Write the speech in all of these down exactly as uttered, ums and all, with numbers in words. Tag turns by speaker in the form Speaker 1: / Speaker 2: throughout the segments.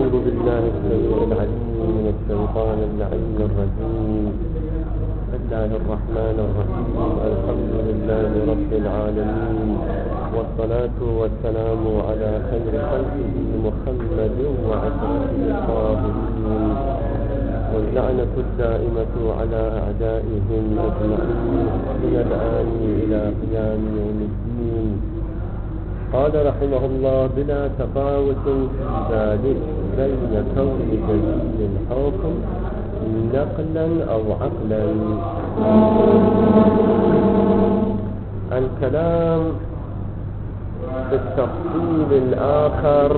Speaker 1: أعوذ بالله السميع العليم من الشيطان اللعين الرجيم. بسم الله الرحمن الرحيم. الحمد لله رب العالمين، والصلاة والسلام على خير خلقه محمد وعشرته الطاهرين، واللعنة الدائمة على أعدائهم أجمعين من الآن إلى قيام يوم الدين. قال رحمه الله: بلا تفاوت في ذلك بين كون دليل الحكم نقلا أو عقلا. الكلام في التفصيل الآخر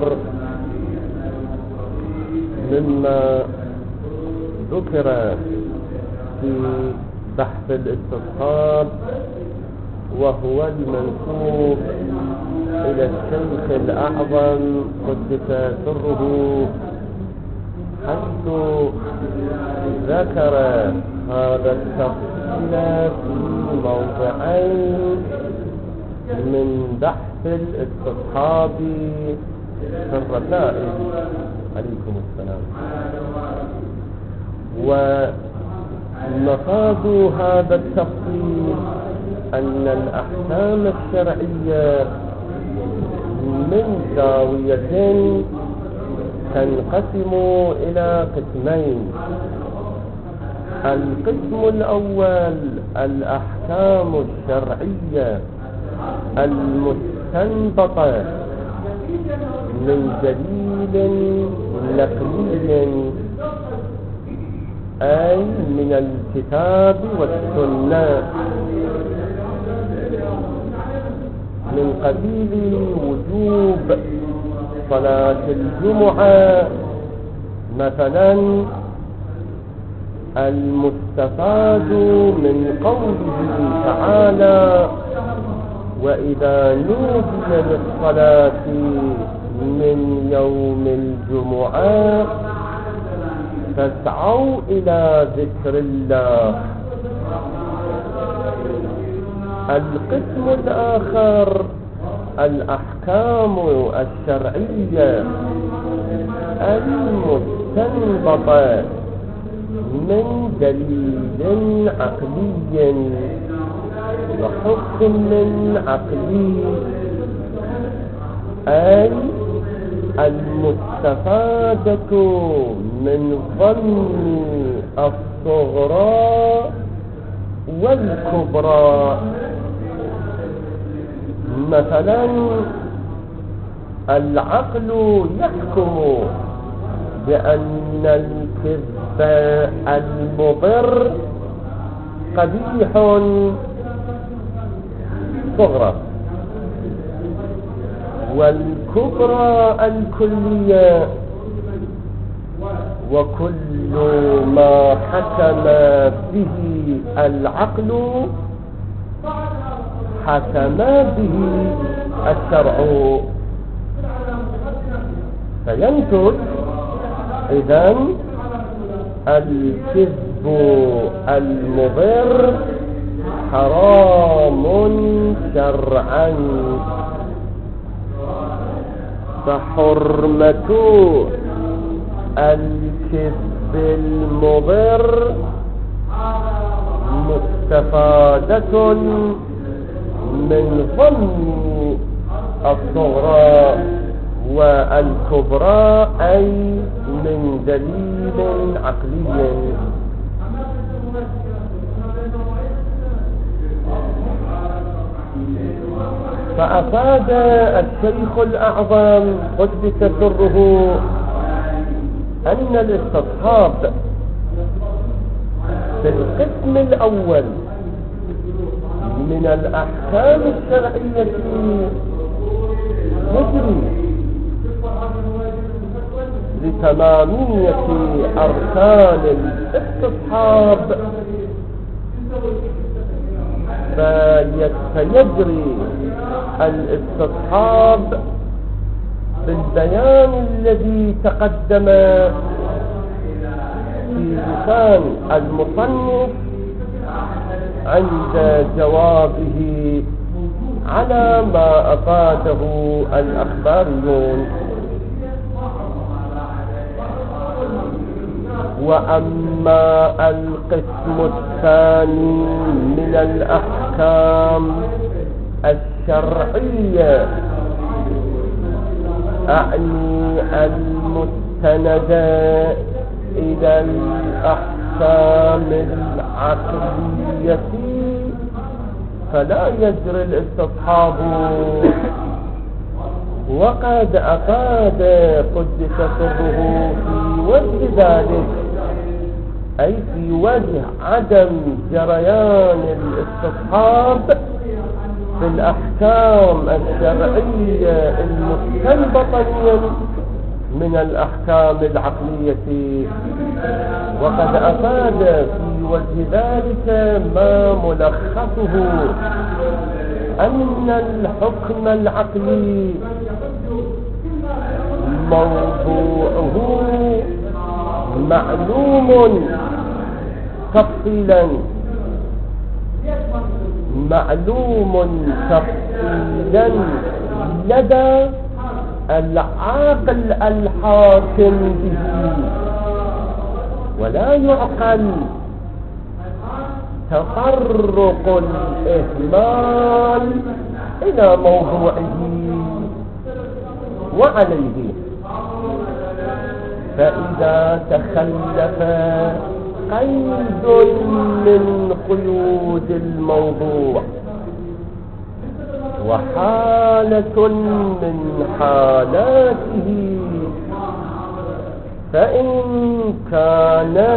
Speaker 1: مما ذكر في بحث الاستصحاب، وهو المنسوب إلى الشيخ الأعظم قدس سره، حيث ذكر هذا التفصيل في موضعين من بحث الاستصحاب في الرسائل عليكم السلام. ومفاد هذا التفصيل أن الأحكام الشرعية من زاوية تنقسم إلى قسمين. القسم الأول الأحكام الشرعية المستنبطة من دليل نقلي، أي من الكتاب والسنة، من قبيل وجوب صلاة الجمعة مثلا، المستفاد من قوله تعالى: وإذا نودي للصلاة من يوم الجمعة فاسعوا إلى ذكر الله. القسم الآخر الأحكام الشرعية المستنبطة من دليل عقلي وحكم عقلي، أي المستفادة من ظن الصغرى والكبرى. مثلا العقل يحكم بأن الكذب المضر قبيح صغرى، والكبرى الكلية، وكل ما حكم به العقل حكم به الشرع، فينتج إذن الكذب المضر حرام شرعا، فحرمة الكذب المضر مستفادة من ظن الصغرى والكبرى، أي من دليل عقلي. فأفاد الشيخ الأعظم قدس سره أن الاستصحاب في القسم الأول من الأحكام الشرعية يجري لتمامية أركان الاستصحاب، فيجري الاستصحاب بالبيان الذي تقدم في لسان المصنف عند جوابه على ما أفاده الأخباريون. وأما القسم الثاني من الأحكام الشرعية أعني المستندة إلى الأحكام العقلية فلا يجري الاستصحاب، وقد أفاد قدس سره في وجه ذلك، أي في وجه عدم جريان الاستصحاب في الأحكام الشرعية المستنبطة من الأحكام العقلية. وقد أفاد في وجه ذلك ما ملخصه أن الحكم العقلي موضوعه معلوم تفصيلا معلوم تفصيلا لدى العاقل الحاكم به، ولا يعقل تطرق الإهمال إلى موضوعه. وعليه فإذا تخلف قيد من قيود الموضوع وحالة من حالاته، فإن كان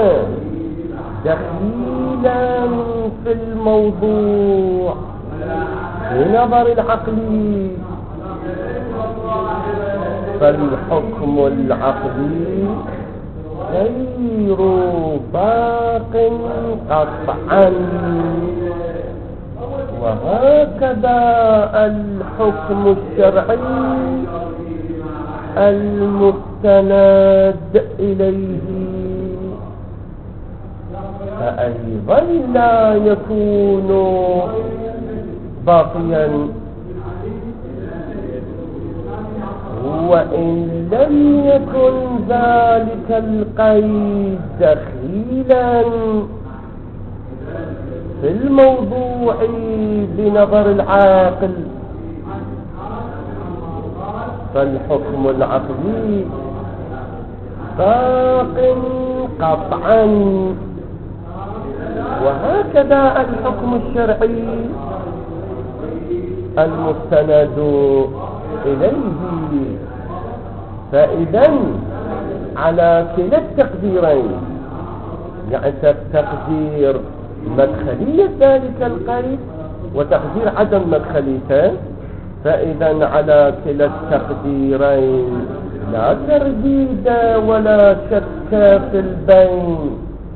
Speaker 1: دخيلا في الموضوع بنظر العقل فالحكم العقلي غير باق قطعا، وهكذا الحكم الشرعي المستند إليه فأيضا لا يكون باقيا، وإن لم يكن ذلك القيد دخيلا في الموضوع بنظر العاقل فالحكم العقلي باق قطعا، وهكذا الحكم الشرعي المستند إليه. فإذا على كلا التقديرين، يعني تقدير مدخلية ذلك القيد وتقدير عدم مدخليته، فإذا على كلا التقديرين لا ترديد ولا شك في البين،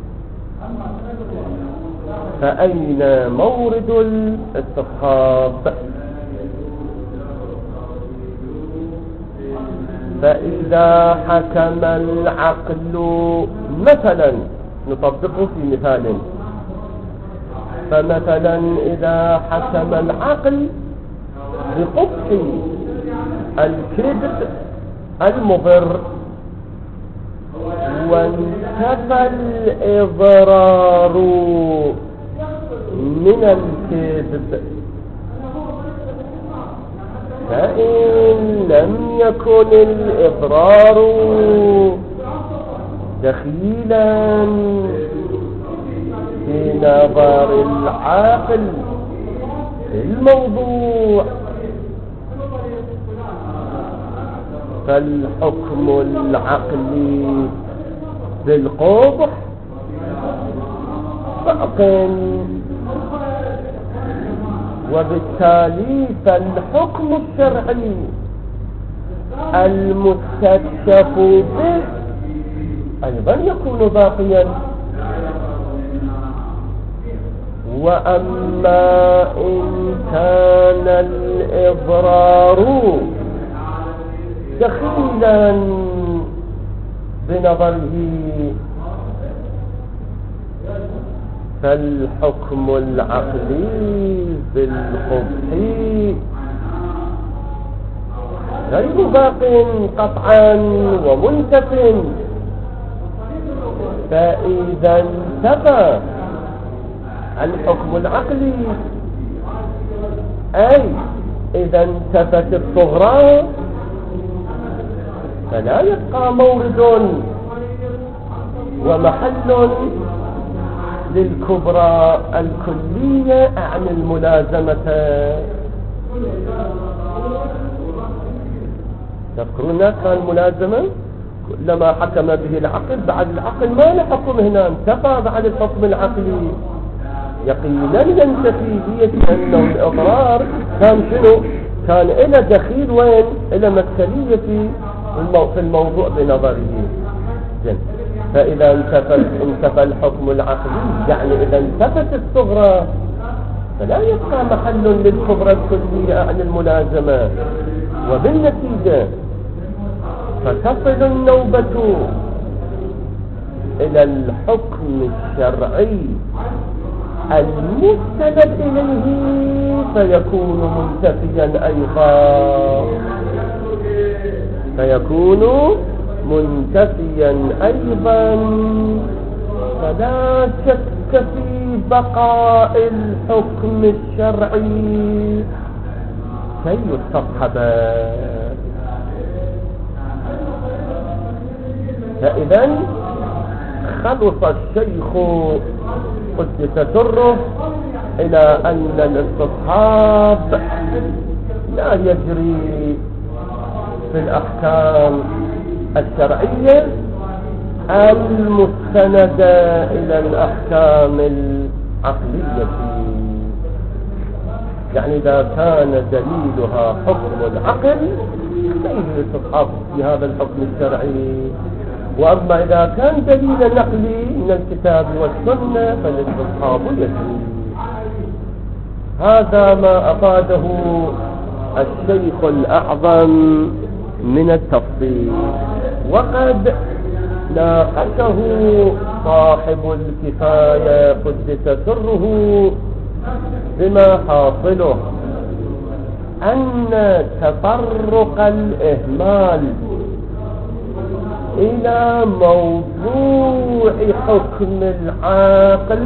Speaker 1: فأين مورد الاستصحاب؟ فإذا حكم العقل مثلا، نطبقه في مثال، فمثلا إذا حكم العقل بقبح الكذب المضر وانتفى الإضرار من الكذب، فإن لم يكن الإضرار دخيلا في نظر العاقل الموضوع فالحكم العقلي بالقبح باق، وبالتالي فالحكم الشرعي المستكشف به أيضا يكون باقيا. وأما إن كان الإضرار دخيلا بنظره فالحكم العقلي بالقبح غير باق قطعا ومنتف، فإذا انتفى الحكم العقلي، أي إذا انتفت الصغرى، فلا يبقى مورد ومحل للكبرى الكلية عن الملازمة. تذكرون كان الملازمة لما حكم به العقل، بعد العقل ما له حكم هنا، انتفى بعد الحكم العقلي يقينا ينتفي به، أنه الإضرار كان شنو؟ كان إلى دخيل وين؟ إلى مثلية في الموضوع بنظره. جن. فإذا انتفى, انتفى الحكم العقلي، يعني إذا انتفت الصغرى، فلا يبقى محل للكبرى الكلية عن الملازمة، وبالنتيجة فتصل النوبة إلى الحكم الشرعي المستند إليه، فيكون منتفيا أيضا فيكون منتفيا أيضا فلا شك في بقاء الحكم الشرعي كي يستصحب. فإذا خلص الشيخ قدس سره إلى أن الاستصحاب لا يجري في الأحكام الشرعية المستندة إلى الأحكام العقلية، يعني إذا كان دليلها حكم العقل فإذا الاستصحاب في هذا الحكم الشرعي، وأما إذا كان دليل نقلي من الكتاب والسنة فالاستصحاب يجري. هذا ما أفاده الشيخ الأعظم من التفصيل، وقد ناقشه صاحب الكفاية قدس سره بما حاصله أن تطرق الإهمال إلى موضوع حكم العاقل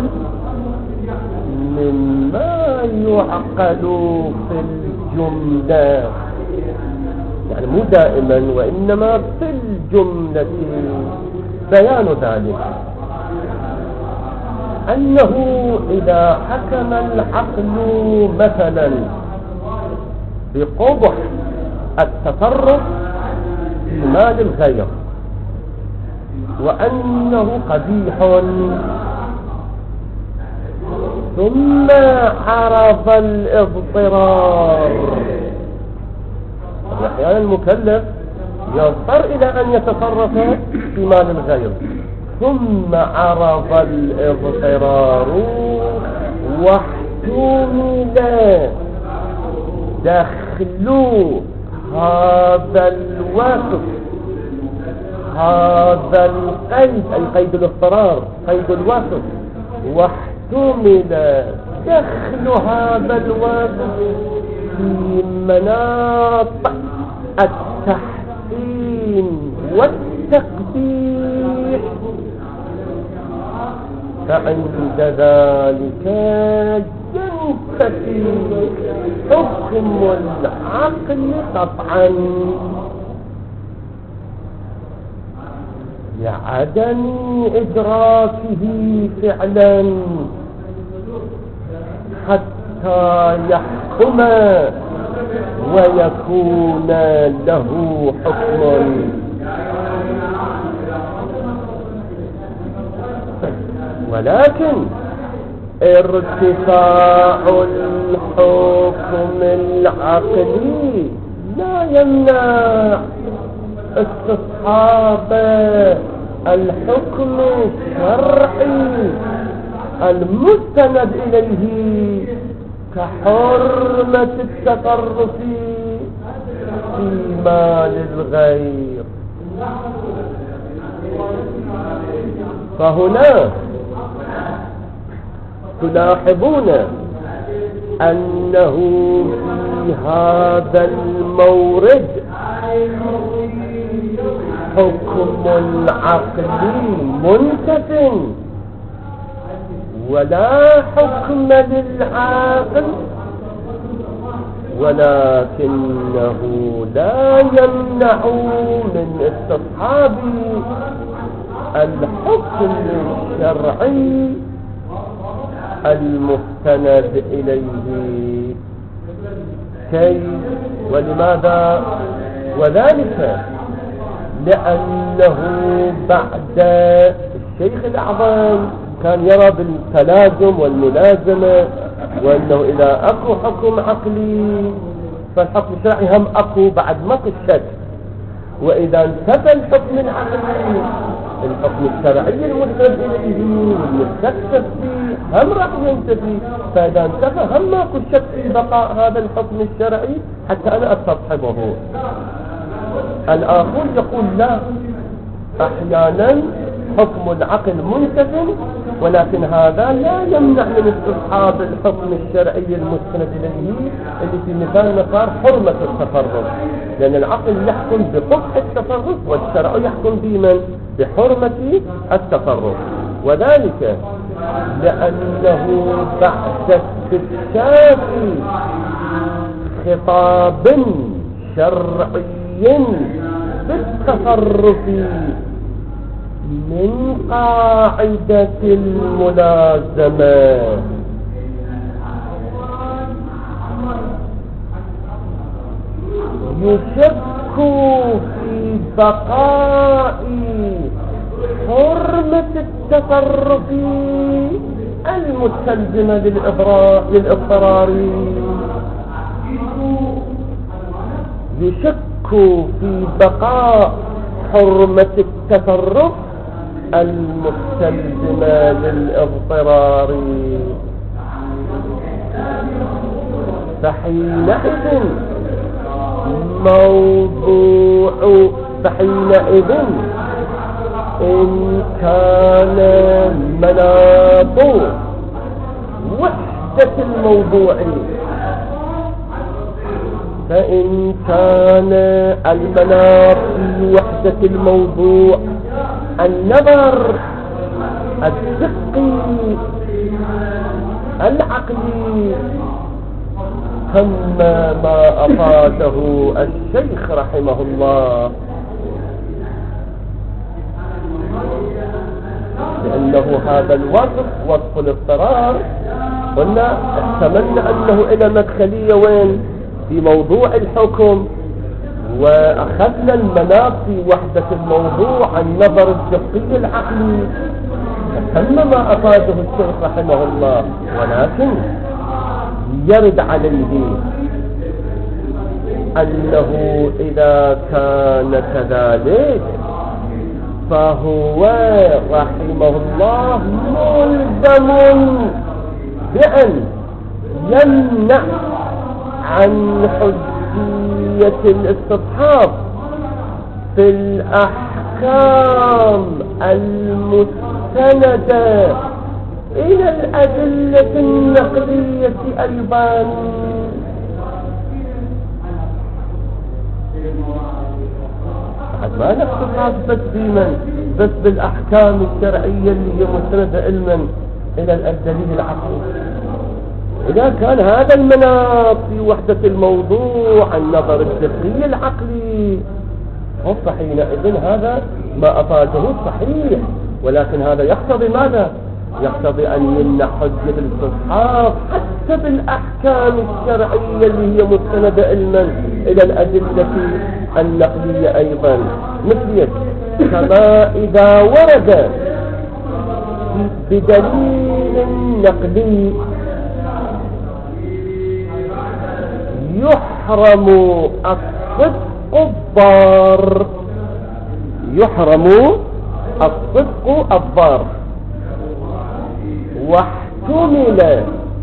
Speaker 1: مما يعقل في الجملة، يعني مو دائما وإنما في الجملة بيان ذلك، أنه إذا حكم العقل مثلا بقبح التصرف في مال الغير وأنه قبيح، ثم عرف الاضطرار، أحيانا المكلف يضطر إلى أن يتصرف في مال الغير، ثم عرف الاضطرار واحتمل دخل هذا الوصف، هذا القيد، أي قيد الاضطرار، قيد الوصف، واحتمل دخل هذا الوصف في مناط التحسين والتقبيح، فعند ذلك ينتفي حكم العقل قطعا لعدم إدراكه فعلا حتى يحكم ويكون له حكم. ولكن ارتفاع الحكم العقلي لا يمنع استصحاب الحكم الشرعي المستند إليه كحرمة التصرف في مال الغير. فهنا تلاحظون أنه في هذا المورد الحكم العقلي منتف ولا حكم للعاقل، ولكنه لا يمنع من استصحاب الحكم الشرعي المستند إليه. كيف ولماذا؟ وذلك لأنه بعد الشيخ الأعظم كان يرى بالتلازم والملازمة، وأنه إذا أكو حكم عقلي فالحكم الشرعي هم أكو بعد ماكو الشك، وإذا انتفى الحكم العقلي الحكم الشرعي المستند إليه والمستكشف فيه هم راح ينتفي، فإذا انتفى هم ماكو شك في بقاء هذا الحكم الشرعي حتى أنا أستصحبه. الآخر يقول لا، أحيانا حكم العقل منتف، ولكن هذا لا يمنع من استصحاب الحكم الشرعي المستند إليه اللي في مثال صار حرمة التفرق، لأن العقل يحكم بقبح التفرق والشرع يحكم بمن؟ بحرمة التفرق. وذلك لأنه بعد استكشاف خطاب شرعي بالتصرف من قاعدة الملازمة يشك في بقاء حرمة التصرف المستلزمة للإضطرار، يشك في بقاء حرمة التصرف المستلزمة للإضطرار، فحينئذ موضوع فحينئذ إن كان مناط وحدة الموضوع، فإن كان المناط في وحدة الموضوع النظر الدقي العقلي كما ما أفاده الشيخ رحمه الله، لأنه هذا الوصف وصف الاضطرار قلنا احتملنا أنه إلى مدخلية وين؟ في موضوع الحكم، وأخذنا المناط في وحدة الموضوع النظر الدقي العقلي كما ما أفاده الشيخ رحمه الله، ولكن يرد عليه أنه إذا كان كذلك فهو رحمه الله ملزم بأن يمنع عن حجية الاستصحاب في الأحكام المستندة إلى الأدلة النقلية أيضا. ما نختصاص بس بمن؟ بس بالأحكام الشرعية اللي هي مستندة علما إلى الدليل العقلي. إذا كان هذا المناط في وحدة الموضوع النظر الدقي العقلي فحينئذ هذا ما أفاده صحيح، ولكن هذا يقتضي ماذا؟ يقتضي أن يمنع حجة الاستصحاب حتى بالأحكام الشرعية اللي هي مستندة علما إلى الأدلة النقلية أيضا، مثل كما إذا ورد بدليل نقلي يحرم الصدق الضار، يحرم الصدق الضار، واحتمل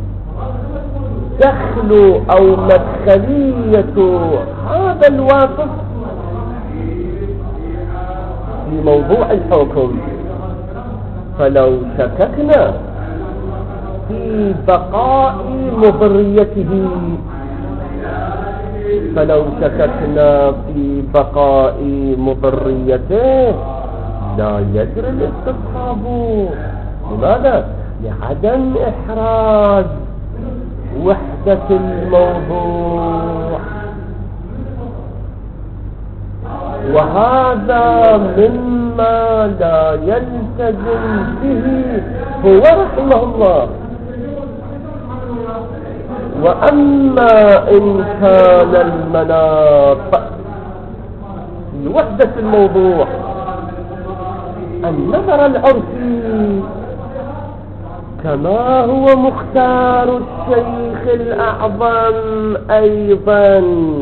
Speaker 1: دخل أو مدخلية هذا الواصف في موضوع الحكم، فلو شككنا في بقاء مضريته فلو شككنا في بقاء مضريته لا يجري الاستصحاب. لماذا؟ لعدم إحراز وحدة الموضوع، وهذا مما لا يلتزم به هو رحمه الله. وأما إن كان المناط لوحدة الموضوع النظر العرفي كما هو مختار الشيخ الأعظم أيضا،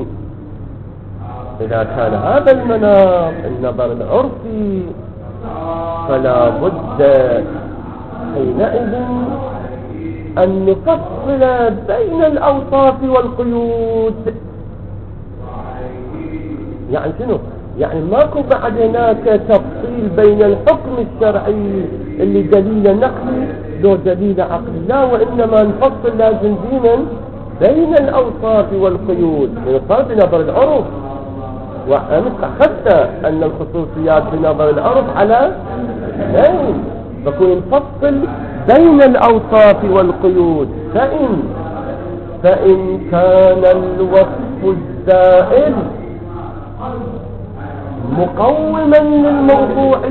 Speaker 1: إذا كان هذا المناط النظر العرفي فلا بد حينئذ أن نفصل بين الأوصاف والقيود. يعني شنو؟ يعني ماكو بعد هناك تفصيل بين الحكم الشرعي اللي دليل نقلي لو دليل عقلي، لا، وإنما نفصل لازم دينا بين الأوصاف والقيود نفصل بنظر العرف. وأنت أخذت أن الخصوصيات بنظر العرف على اثنين، فكون نفصل بين الأوصاف والقيود. فإن فإن كان الوصف الزائل مقوما للموضوع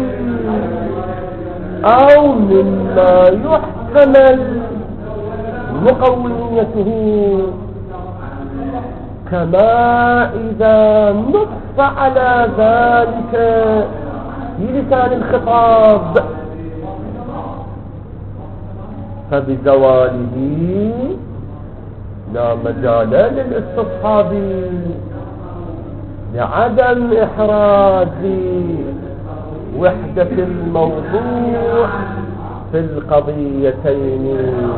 Speaker 1: أو مما يحتمل مقوميته، كما إذا نص على ذلك في لسان الخطاب فبزواله لا مجال للاستصحاب لعدم إحراز وحدة الموضوع في القضيتين،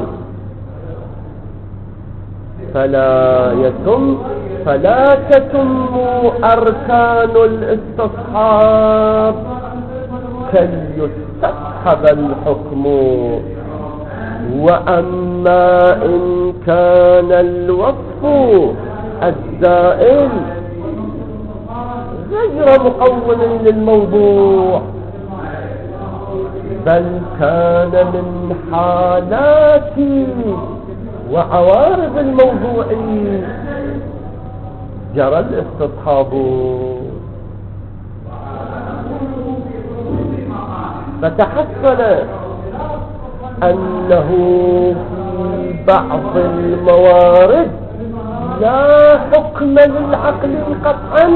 Speaker 1: فلا يتم فلا تتم أركان الاستصحاب كي يستصحب الحكم. وأما إن كان الوصف الزائل غير مقوم للموضوع بل كان من حالات وعوارض الموضوع جرى الاستصحاب. فتحصل أنه في بعض الموارد لا حكم للعقل قطعا،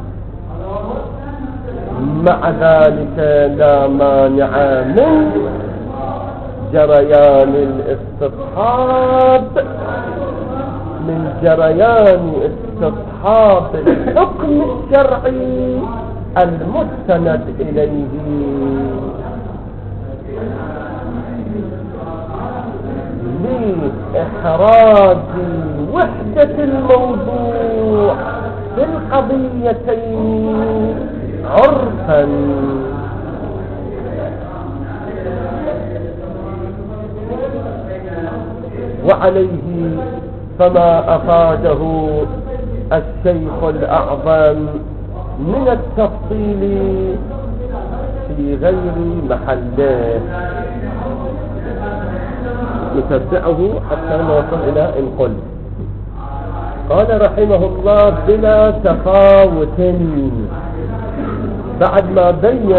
Speaker 1: مع ذلك لا مانع من جريان الاستصحاب من جريان استصحاب الحكم الشرعي المستند إليه لإحراز وحدة الموضوع في القضيتين عرفا. وعليه فما أفاده الشيخ الأعظم من التفصيل في غير محله نتبعه حتى نوصل إلى إن قل. قال رحمه الله بلا تفاوت، بعد ما بين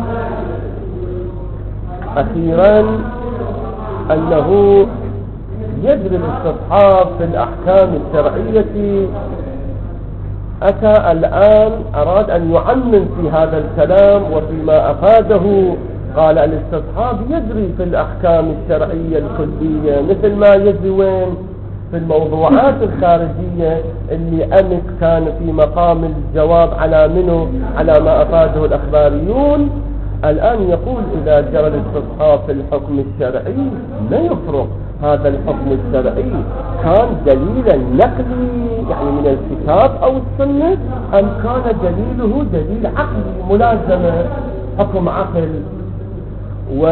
Speaker 1: أخيرا أنه يجري الاستصحاب في الأحكام الشرعية، أتى الآن أراد أن يعمم في هذا الكلام وفيما أفاده. قال الاستصحاب يجري في الأحكام الشرعية الكلية مثل ما يجري وين في الموضوعات الخارجية اللي أمك كان في مقام الجواب على منه على ما أفاده الأخباريون. الآن يقول إذا جرى الاستصحاب في الحكم الشرعي لا يفرق هذا الحكم الشرعي كان دليلا نقلي يعني من الكتاب أو السنة أم كان دليله دليل عقلي ملازمة حكم عقل.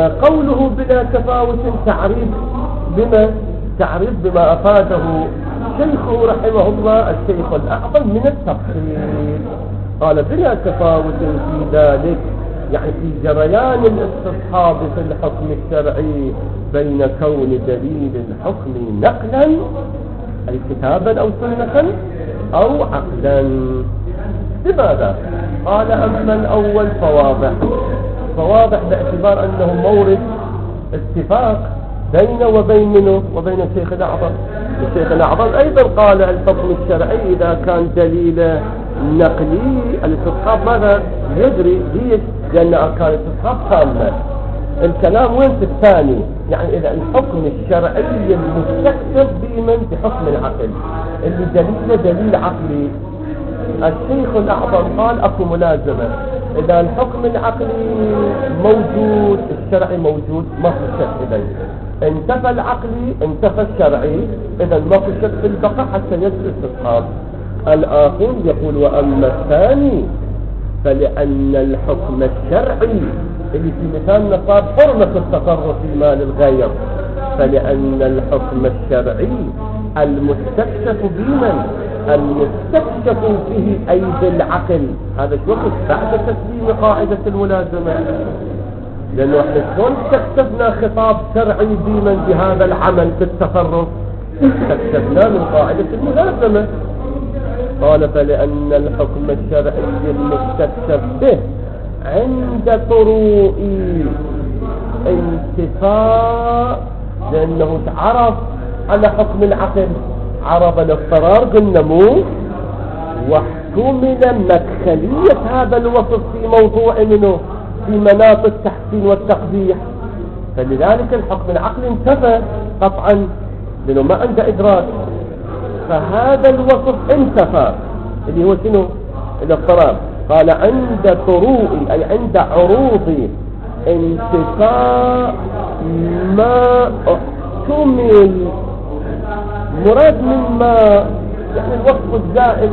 Speaker 1: وقوله بلا تفاوت تعريف بما تعريف بما أفاده شيخه رحمه الله الشيخ الأعظم من التفصيل. قال بلا تفاوت في ذلك، يعني في جريان الاستصحاب في الحكم الشرعي بين كون دليل الحكم نقلا أي كتابا أو سنة أو عقلا. لماذا؟ قال أما الأول فواضح، فواضح باعتبار أنه مورد اتفاق بين وبين منه وبين الشيخ الأعظم. الشيخ الأعظم أيضا قال الحكم الشرعي إذا كان دليل نقلي الاستصحاب ماذا يجري؟ ليش؟ لأن أركان الاستصحاب تامة. الكلام وين في الثاني؟ يعني إذا الحكم الشرعي المستكتب بمن بحكم العقل اللي دليله دليل عقلي، الشيخ الأعظم قال أكو ملازمة. إذا الحكم العقلي موجود الشرعي موجود ما في شك، إذن انتفى العقلي انتفى الشرعي، إذا ما في شك في البقاء حتى يجري الاستصحاب. الآخر يقول وأما الثاني فلأن الحكم الشرعي اللي في مثالنا صار حرمة التصرف في مال الغير، فلأن الحكم الشرعي المستكشف بمن المستكشف فيه أي بالعقل. هذا شو وقت بعد تسليم قاعدة الملازمة، لأنه احنا شلون استكشفنا خطاب شرعي بمن بهذا العمل بالتصرف؟ استكشفنا من قاعدة الملازمة. قال فلأن الحكم الشرعي المستكشف به عند طروء انتفاء، لأنه تعرف على حكم العقل، عرض الاضطرار قلنا مو، واحتمل مدخلية هذا الوصف في موضوع منه في مناط التحسين والتقبيح، فلذلك الحكم العقلي انتفى قطعا لأنه ما عنده إدراك، فهذا الوصف انتفى اللي هو شنو؟ الاضطرار. قال عند طروء أي عند عروض انتفاء ما احتمل، مراد من ما يعني الوصف الزائد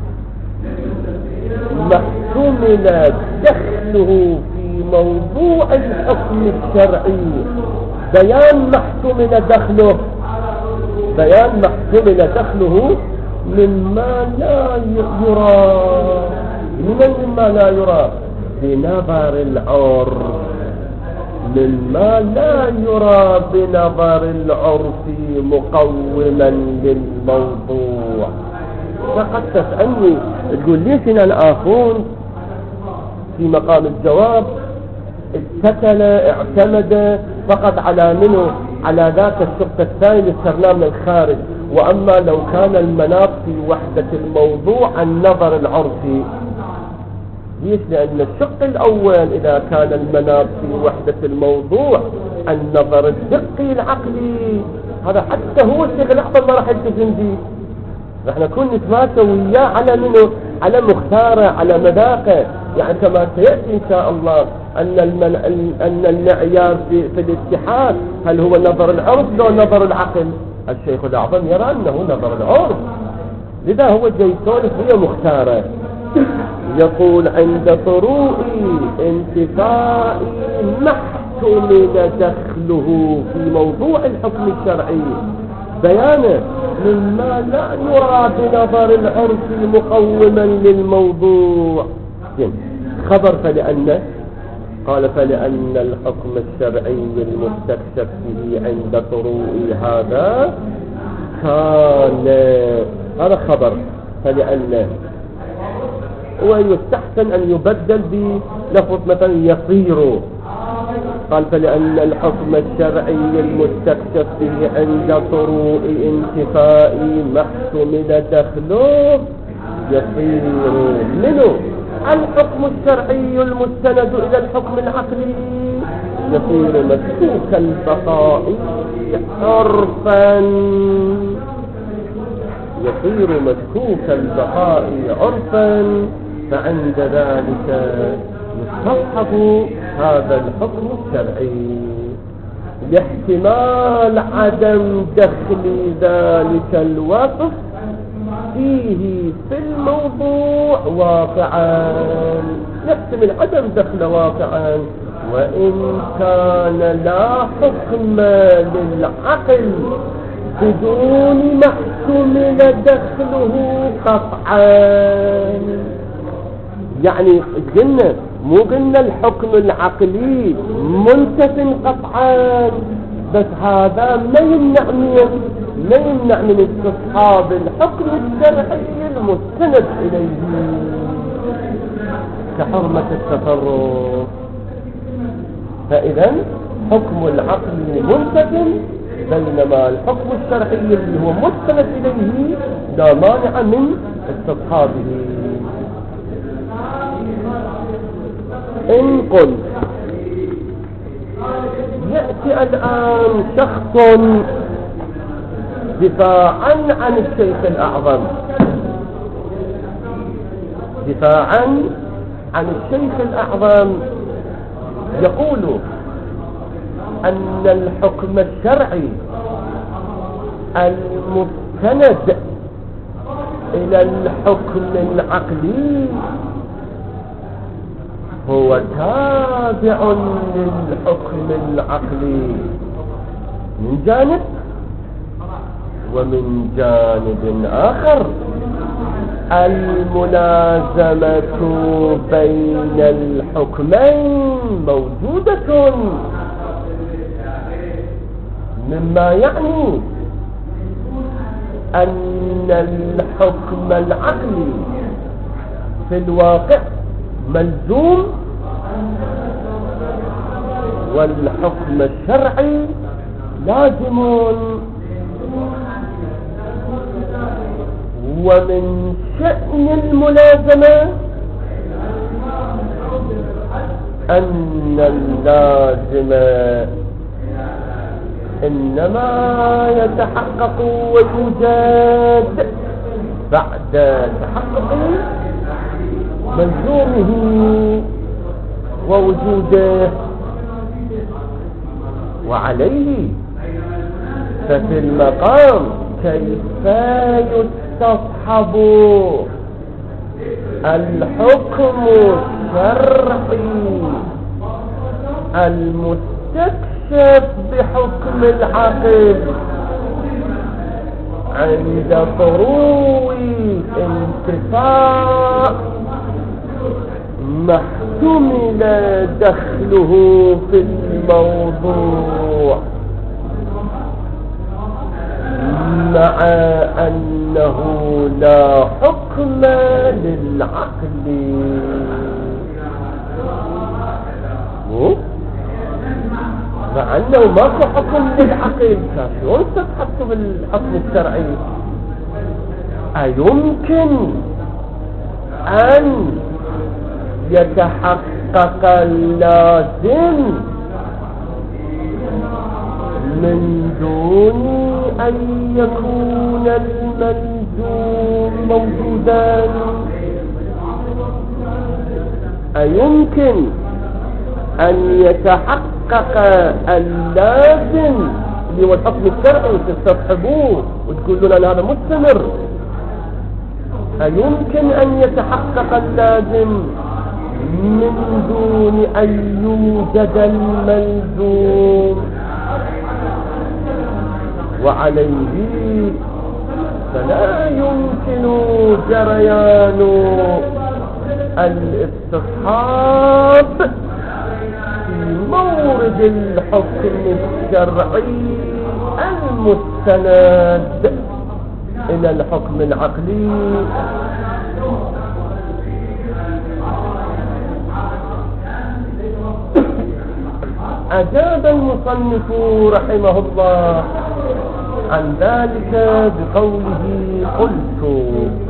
Speaker 1: محتمل دخله في موضوع الحكم الشرعي، بيان محتمل دخله بيان محتمل دخله مما لا يرى، مما لا يرى بنظر العرف، مما لا يرى بنظر العرف مقوما للموضوع. فقد تسألني تقول ليش ان الآخرون في مقام الجواب اتكل اعتمد فقط على منه على ذاك الشق الثاني اللي استرناه من الخارج، وأما لو كان المناط في وحدة الموضوع النظر العرفي. ليش؟ لأن الشق الأول إذا كان المناط في وحدة الموضوع النظر الدقي العقلي، هذا حتى هو الشيخ الأعظم ما راح يلتزم به، راح نكون نتماشى وياه على منه على مختاره على مذاقه، يعني كما سيأتي إن شاء الله أن المن... أن المعيار في... في الاتحاد هل هو نظر العرف لو نظر العقل. الشيخ الأعظم يرى أنه نظر العرف، لذا هو جاي يسولف هي مختاره. يقول عند طروء انتفاء محتمل دخله في موضوع الحكم الشرعي بيانه مما لا يرى بنظر العرف مقوما للموضوع. خبر فلأن قال فلأن الحكم الشرعي المستكشف به عند طروء هذا كان، هذا خبر فلأن، ويستحسن أن يبدل بلفظ مثلا يصير. قال فلأن الحكم الشرعي المستكشف به عند طروء انتفاء محتمل دخله يصير منه الحكم الشرعي المستند إلى الحكم العقلي، يصير مسكوك البقاء عرفا، يصير مسكوك البقاء عرفا، فعند ذلك يستصحب هذا الحكم الشرعي لاحتمال عدم دخل ذلك الوصف فيه في الموضوع واقعا، يحتمل عدم دخل واقعا وإن كان لا حكم للعقل بدون ما احتمل دخله قطعا. يعني قلنا مو قلنا الحكم العقلي منتف قطعا، بس هذا ما يمنع من ما يمنع من استصحاب الحكم الشرعي المستند اليه كحرمة التصرف. فاذا حكم العقل منتف، بينما الحكم الشرعي اللي هو مستند اليه لا مانع من استصحابه. إن قلت يأتي الآن شخص دفاعا عن الشيخ الأعظم، دفاعا عن الشيخ الأعظم يقول أن الحكم الشرعي المستند إلى الحكم العقلي هو تابع للحكم العقلي من جانب، ومن جانب آخر الملازمة بين الحكمين موجودة، مما يعني أن الحكم العقلي في الواقع ملزوم، والحكم الشرعي لازم. ومن شأن الملازمة أن اللازم إنما يتحقق ويوجد بعد تحقق ملزومه ووجوده. وعليه ففي المقام كيف يستصحب الحكم الشرعي المستكشف بحكم العقل عند طروي انتفاع ما احتمل دخله في الموضوع، مع أنه لا حكم للعقل. مع أنه ماكو حكم للعقل، شلون تتحط بالحكم الشرعي؟ أيمكن أن يتحقق اللازم من دون أن يكون الملزوم موجودا؟ أيمكن أن يتحقق اللازم اللي هو الحكم الشرعي تستصحبوه وتقولون أن هذا مستمر؟ أيمكن أن يتحقق اللازم من دون أن يوجد الملزوم؟ وعليه فلا يمكن جريان الاستصحاب في مورد الحكم الشرعي المستند إلى الحكم العقلي. أجاب المصنف رحمه الله عن ذلك بقوله: قلت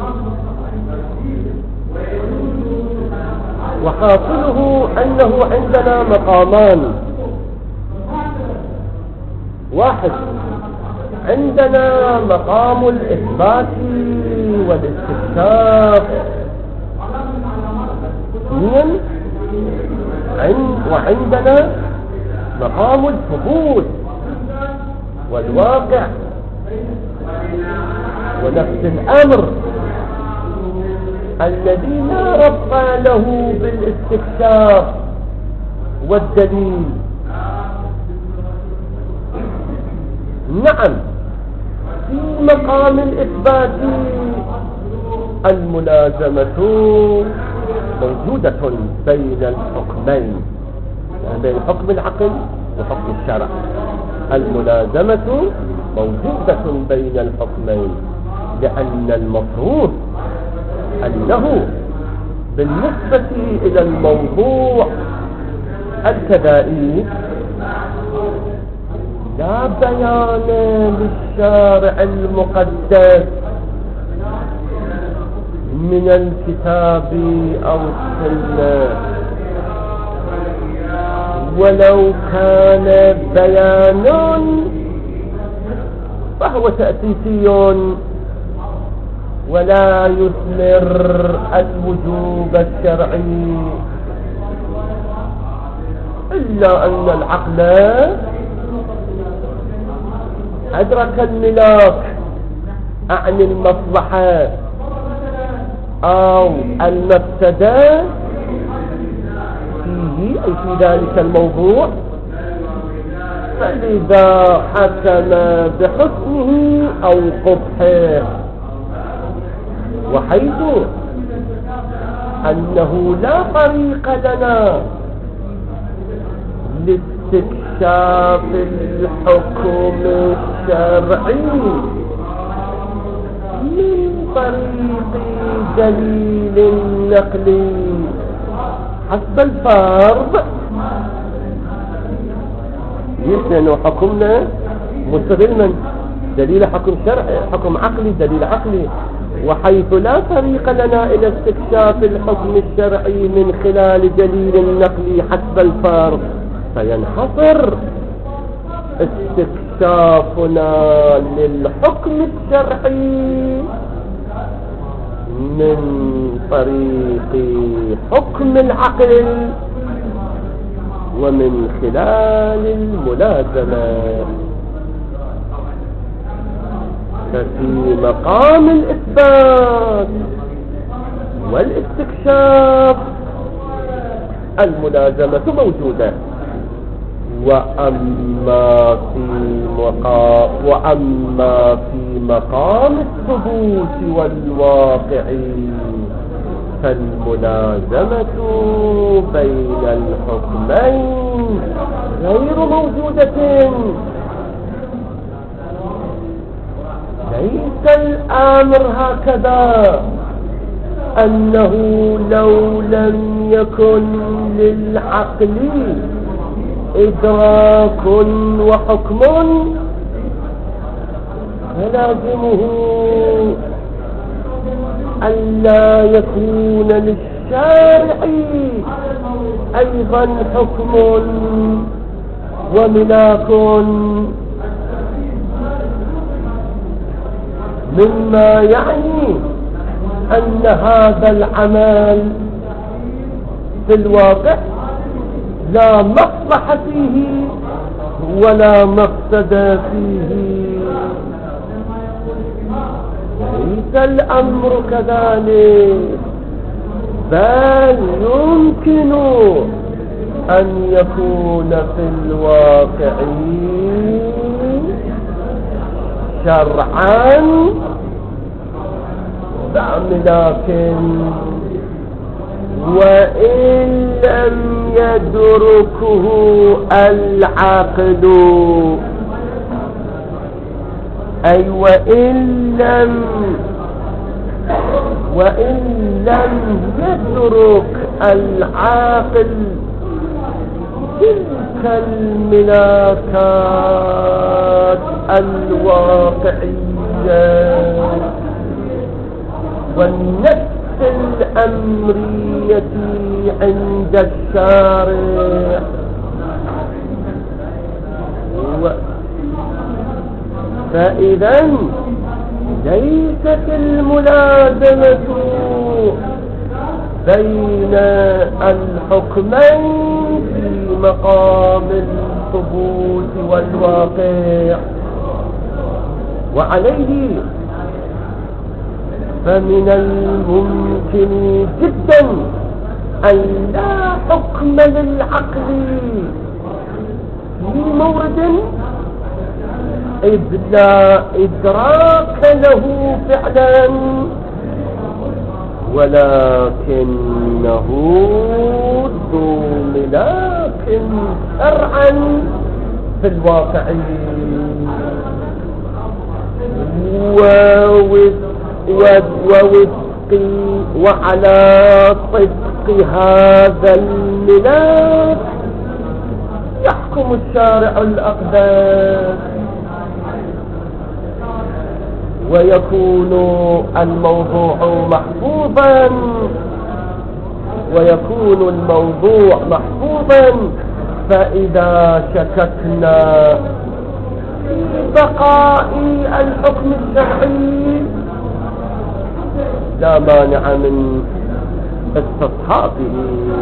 Speaker 1: وحاصله أنه عندنا مقامان. واحد، عندنا مقام الإثبات والاستكشاف. اثنين، وعندنا مقام الثبوت والواقع ونفس الأمر الذي لا ربط له بالاستكشاف والدليل. نعم، في مقام الإثبات الملازمة موجودة بين الحكمين، بين حكم العقل وحكم الشرع. الملازمة موجودة بين الحكمين، لأن المفروض أنه بالنسبة إلى الموضوع الكذائي لا بيان للشارع المقدس من الكتاب أو السنة، ولو كان بيان فهو تأسيسي ولا يثمر الوجوب الشرعي، إلا أن العقل أدرك الملاك عن المصلحة أو المفسدة فيه أي في ذلك الموضوع، فلذا حكم بحسنه أو قبحه، وحيث أنه لا طريق لنا لاستكشاف الحكم الشرعي من طريق دليل نقلي حسب الفرض، يمكن حكمنا مستقل من دليل حكم شرعي، حكم عقلي، دليل عقلي، وحيث لا طريق لنا إلى استكشاف الحكم الشرعي من خلال دليل نقلي حسب الفرض، فينحصر استكشافنا للحكم الشرعي من طريق حكم العقل ومن خلال الملازمة. ففي مقام الإثبات والاستكشاف الملازمة موجودة، وأما في مقام وأما في مقام الثبوت والواقع فالملازمة بين الحكمين غير موجودة. ليس الأمر هكذا أنه لو لم يكن للعقل إدراك وحكم فلازمه ألا يكون للشارع أيضا حكم وملاك، مما يعني أن هذا العمل في الواقع لا مصلحة فيه ولا مفسدة فيه. ليس الأمر كذلك، بل يمكن أن يكون في الواقع شرعا لكن وإن لم يدركه العقل، أي وإن لم وإن لم يدرك العاقل تلك الملاكات الواقعية والنفس الأمرية عند الشارع، فإذا ليست الملازمة بين الحكمين في مقام الثبوت والواقع. وعليه فمن الممكن جدا أن لا حكم للعقل في مورد إذ لا إدراك له فعلا ولكنه ذو ملاك شرعا في الواقع ووفق وعلى صدق هذا الملاك يحكم الشارع الأقدس ويكون الموضوع محفوظا ويكون الموضوع محفوظا فإذا شككنا في بقاء الحكم الشرعي لا مانع من استصحابه.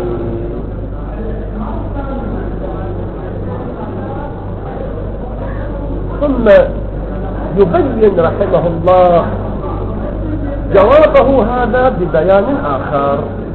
Speaker 1: ثم يبين رحمه الله جوابه هذا ببيان آخر.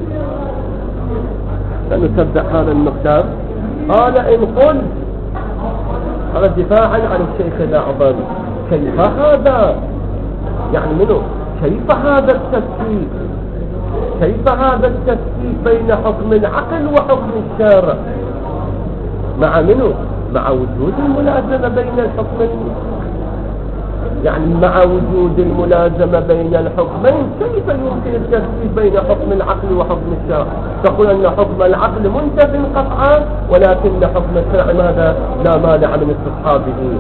Speaker 1: سنتبع هذا المقدار. قال إن قلت هذا دفاعا عن الشيخ الأعظم كيف هذا يعني منه كيف هذا التفكيك كيف هذا التفكيك بين حكم العقل وحكم الشارع مع منه مع وجود الملازمة بين الحكمين يعني مع وجود الملازمة بين الحكمين كيف يمكن التفكيك بين حكم العقل وحكم الشرع؟ تقول أن حكم العقل منتف قطعا ولكن حكم الشرع ماذا لا مانع من استصحابه.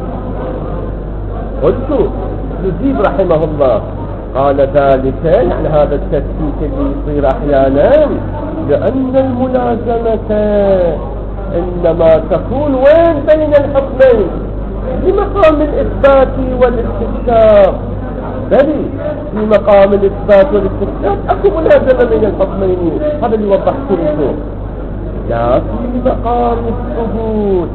Speaker 1: قلت يجيب رحمه الله قال ذلك يعني هذا التفكيك اللي يصير أحيانا لأن الملازمة إنما تكون وين بين الحكمين بمقام الإثبات والاستكشاف بل في مقام الإثبات والاستكشاف أكو ملازمة بين الحكمين هذا اللي وضحت لكم لا في مقام الثبوت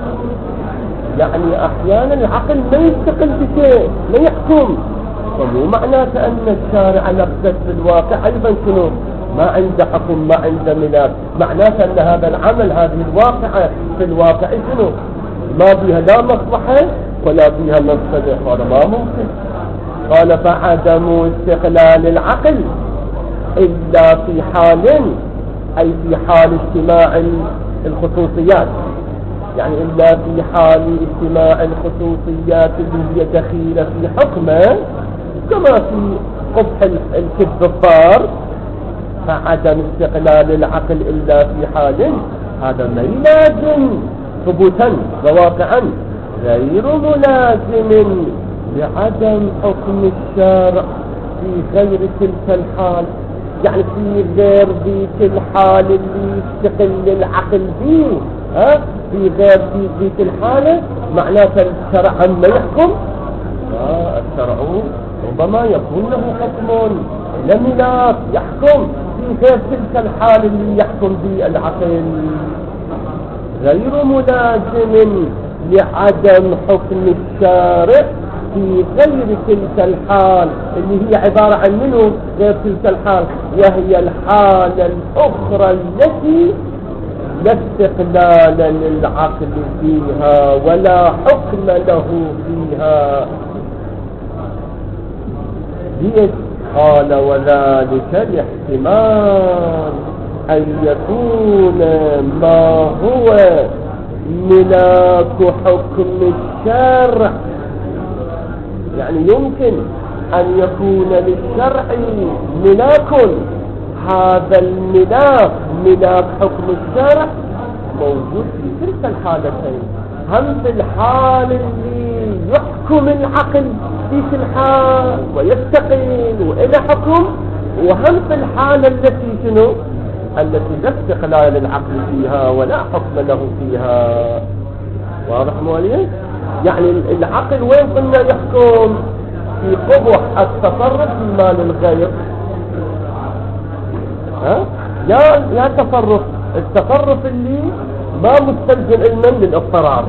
Speaker 1: يعني أحيانا العقل ما يستقل بشيء ما يحكم ومو معناته أن الشارع نفسه في الواقع أيضا شنو ما عنده حكم ما عنده ملاك معناته أن هذا العمل هذه الواقعة في الواقع شنو ما فيها لا مصلحة ولا فيها مفسدة هذا ما ممكن. قال فعدم استقلال العقل إلا في حال أي في حال اجتماع الخصوصيات يعني إلا في حال اجتماع الخصوصيات اللي هي دخيلة في حكمه كما في قبح الكذب الضار فعدم استقلال العقل إلا في حال هذا ما يلازم ثبوتا وواقعا غير ملازم لعدم حكم الشارع في غير تلك الحال يعني في غير ذيك الحال اللي يستقل العقل فيه ها في غير في ذيك الحالة معناته الشرع ما يحكم لا الشرع ربما يكون له حكم لم لا يحكم في غير تلك الحال اللي يحكم به العقل غير ملازم لعدم حكم الشارع في غير تلك الحال اللي هي عبارة عن منه غير تلك الحال وهي الحالة الأخرى التي لا استقلال للعقل فيها ولا حكم له فيها. ليش قال وذلك الاحتمال أن يكون ما هو ملاك حكم الشرع يعني يمكن أن يكون للشرع ملاك هذا الملاك ملاك حكم الشرع موجود في تلك الحالتين هم في الحال اللي يحكم العقل في الحال ويستقيل وإلى حكم وهم في الحالة التي شنو التي لا استقلال العقل فيها ولا حكم له فيها. واضح مواليه يعني العقل وين قلنا يحكم في قبح التصرف في مال الغير ها يا يا تصرف التصرف اللي ما مستلزم علما للاضطرار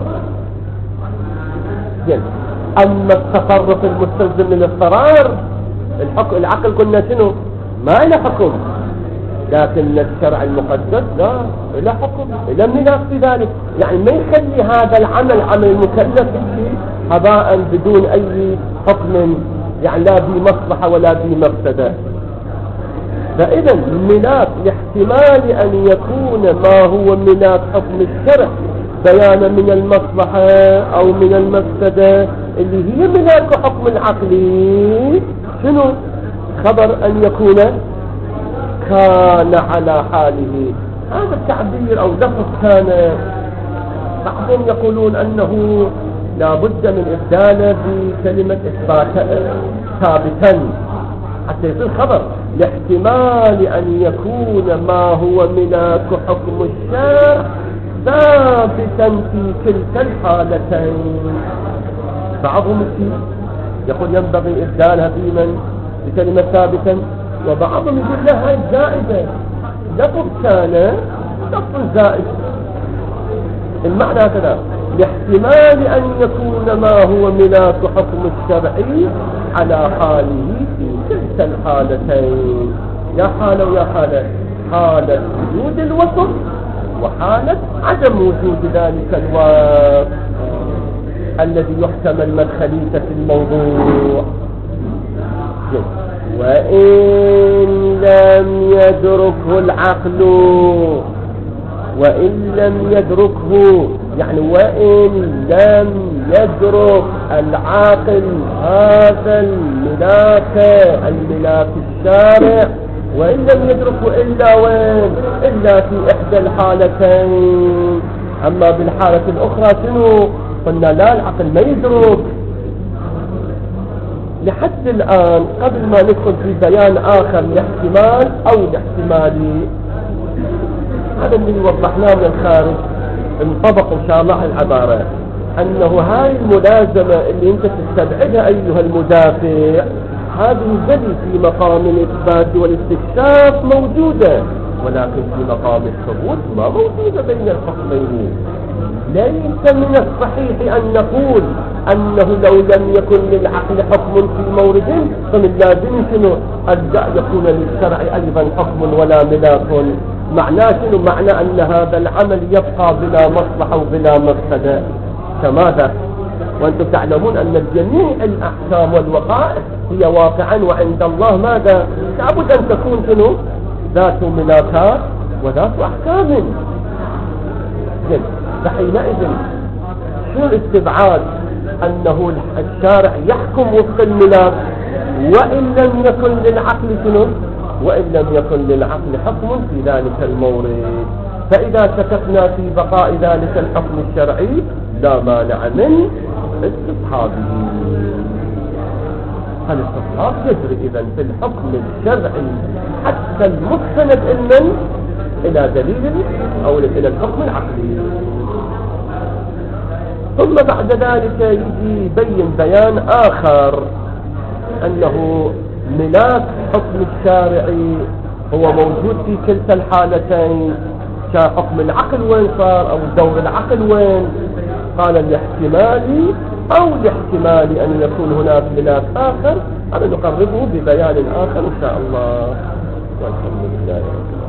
Speaker 1: يعني اما التصرف المستلزم للاضطرار الحكم العقل قلنا شنو ما له حكم لكن الشرع المقدس لا له حكم لم يناقش في ذلك يعني ما يخلي هذا العمل عمل المكلف به هباء بدون أي حكم، يعني لا ذي مصلحة ولا ذي مفسدة. فإذا ملاك لاحتمال أن يكون ما هو ملاك حكم الشرع بيانا من المصلحة أو من المفسدة اللي هي ملاك حكم العقل، شنو خبر أن يكون كان على حاله. هذا التعبير أو لفظ كان، بعضهم يقولون أنه لا بد من إبداله بكلمة إثبات ثابتا حتى يصير خبر لاحتمال أن يكون ما هو ملاك حكم الشرع ثابتا في كلتا الحالتين. بعضهم يقول ينبغي إبدالها في من بكلمة ثابتا، وبعضهم يقول لها هاي زائدة، لفظ كان لفظ زائد. المعنى كذا لاحتمال أن يكون ما هو ملاك حكم الشرعي على حاله في كلتا الحالتين، يا حالة ويا حالة، حالة وجود الوصف وحالة عدم وجود ذلك الوصف الذي يحتمل مدخلية في الموضوع. وإن لم يدركه العقل، وإن لم يدركه يعني وإن لم يدرك العاقل هذا الملاك الملاك الشارع، وإن لم يدركه إلا وين إلا في إحدى الحالتين. أما بالحالة الأخرى شنو قلنا؟ لا، العقل ما يدرك. لحد الآن قبل ما ندخل في بيان آخر لاحتمال أو لاحتمالي، هذا اللي وضحناه من الخارج انطبق إن شاء الله العبارة أنه هاي الملازمة اللي أنت تستبعدها أيها المدافع هذه الذي في مقام الإثبات والاستكشاف موجودة، ولكن في مقام الثبوت ما موجودة بين الحكمين. ليس من الصحيح أن نقول أنه لو لم يكن للعقل حكم في مورد فمن لازم شنو أن يكون للشرع أيضا حكم ولا ملاك. معناه شنو؟ معنى أن هذا العمل يبقى بلا مصلحة وبلا مفسدة. كماذا؟ وأنتم تعلمون أن جميع الأحكام والوقائع هي واقعا وعند الله ماذا؟ لابد أن تكون شنو؟ ذات ملاكات وذات أحكام. فحينئذ شو الاستبعاد أنه الشارع يحكم وفق الملاك وإن لم يكن للعقل شنو؟ وإن لم يكن للعقل حكم في ذلك المورد. فإذا شككنا في بقاء ذلك الحكم الشرعي لا مانع من استصحابه. الاستصحاب يجري إذن في الحكم الشرعي حتى المستند إلى إلى دليل أو إلى الحكم العقلي. ثم بعد ذلك يجي يبين بيان آخر أنه ملاك حكم الشارعي هو موجود في كلتا الحالتين. حكم العقل وين صار أو دور العقل وين؟ قال الاحتمالي أو الاحتمال أن يكون هناك ملاك آخر. هذا نقربه ببيان آخر إن شاء الله. والحمد لله.